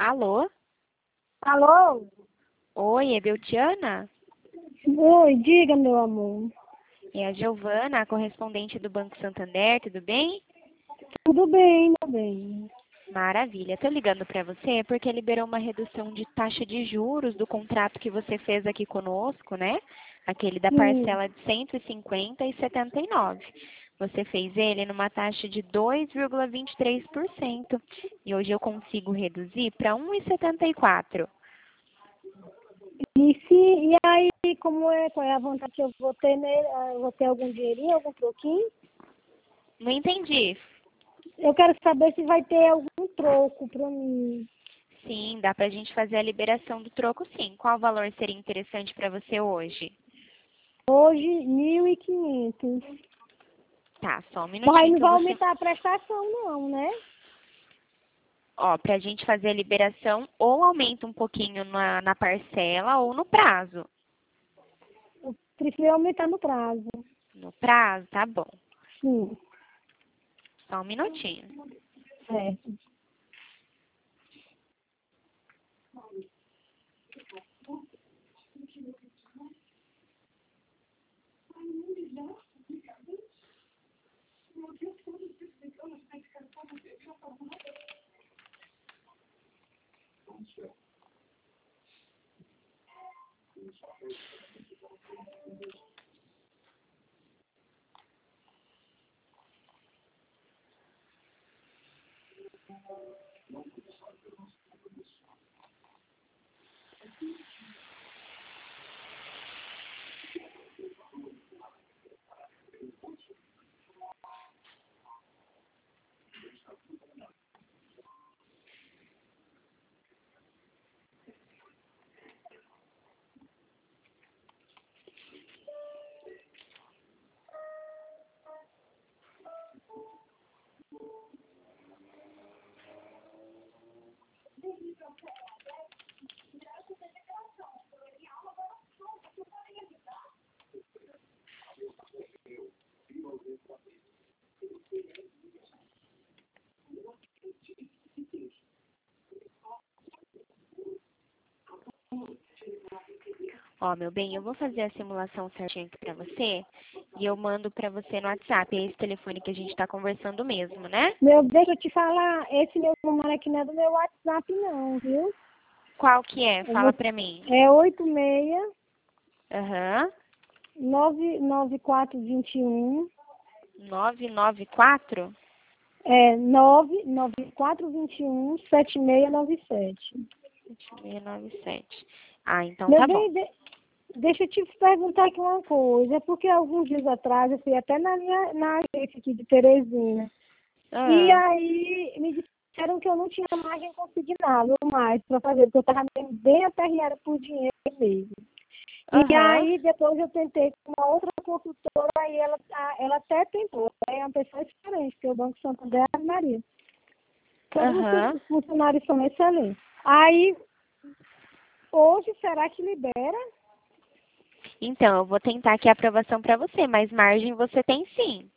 Alô? Alô? Oi, é Beltiana? Oi, diga, meu amor. É a Giovana, a correspondente do Banco Santander, tudo bem? Tudo bem, meu bem. Maravilha. Estou ligando para você porque liberou uma redução de taxa de juros do contrato que você fez aqui conosco, né? Aquele da Sim. parcela de 150 e 79. Você fez ele numa taxa de 2,23%. E hoje eu consigo reduzir para 1,74. E aí, como é? Qual é a vantagem que eu vou ter nele? Eu vou ter algum dinheirinho, algum troquinho? Não entendi. Eu quero saber se vai ter algum troco pra mim. Sim, dá para a gente fazer a liberação do troco, sim. Qual valor seria interessante para você hoje? Hoje, 1.500. Tá, só um Mas aí minutinho não que eu vai vou... aumentar a prestação, não, né? Ó, para a gente fazer a liberação, ou aumenta um pouquinho na parcela ou no prazo. Eu prefiro aumentar no prazo. No prazo, tá bom. Sim, Só um minutinho. certo. Ó, meu bem, eu vou fazer a simulação certinha aqui para você e eu mando para você no WhatsApp. É esse telefone que a gente está conversando mesmo, né? Deixa eu te falar, esse meu número aqui não é do meu WhatsApp, não, viu? Qual que é? É, Fala para mim. é 86 Aham. 99421 994? 99421 7697. 7697. Ah, então Meu tá bom. bem, deixa eu te perguntar aqui uma coisa. É porque alguns dias atrás eu fui até na agência aqui de Teresina. E Ah, aí me disseram que eu não tinha margem consignada mais para fazer, porque eu estava bem aperreada por dinheiro mesmo. E aham, aí depois eu tentei com uma outra consultora, aí ela até tentou. É uma pessoa diferente, porque o Banco Santander é a Maria. Todos aham. os funcionários são excelentes. Aí, hoje, será que libera? Então, eu vou tentar aqui a aprovação para você, mas margem você tem sim.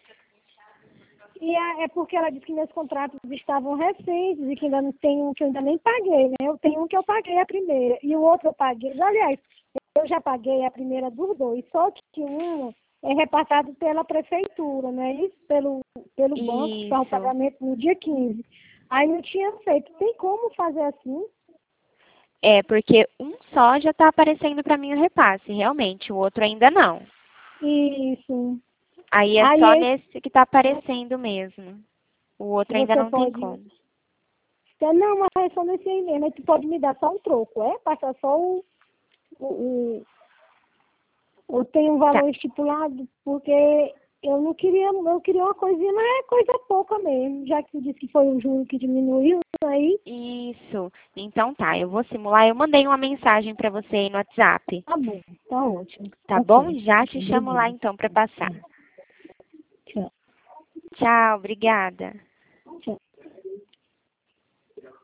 E é porque ela disse que meus contratos estavam recentes e que ainda não tem um que eu ainda nem paguei, né? Eu tenho um que eu paguei a primeira e o outro eu paguei. Aliás, eu já paguei a primeira dos dois, só que um é repassado pela prefeitura, né? Isso pelo banco, que faz o Isso. pagamento no dia 15. Aí não tinha feito. Tem como fazer assim? É, porque um só já está aparecendo para mim o repasse, realmente, o outro ainda não. Isso. Aí é Aí só esse nesse que está aparecendo mesmo. O outro ainda você não tem pode. como. Não, mas é só nesse aí mesmo. Aí tu pode me dar só um troco, é? Passar só o, ou tem um Tá. valor estipulado, porque eu queria uma coisinha, mas é coisa pouca mesmo, já que você disse que foi o juro que diminuiu, aí Isso. Então tá, eu vou simular. Eu mandei uma mensagem para você aí no WhatsApp. tá bom, tá ótimo. Tá bom? Ok, Já te chamo lá obrigada. então para passar. Tchau, Tchau, obrigada. tchau.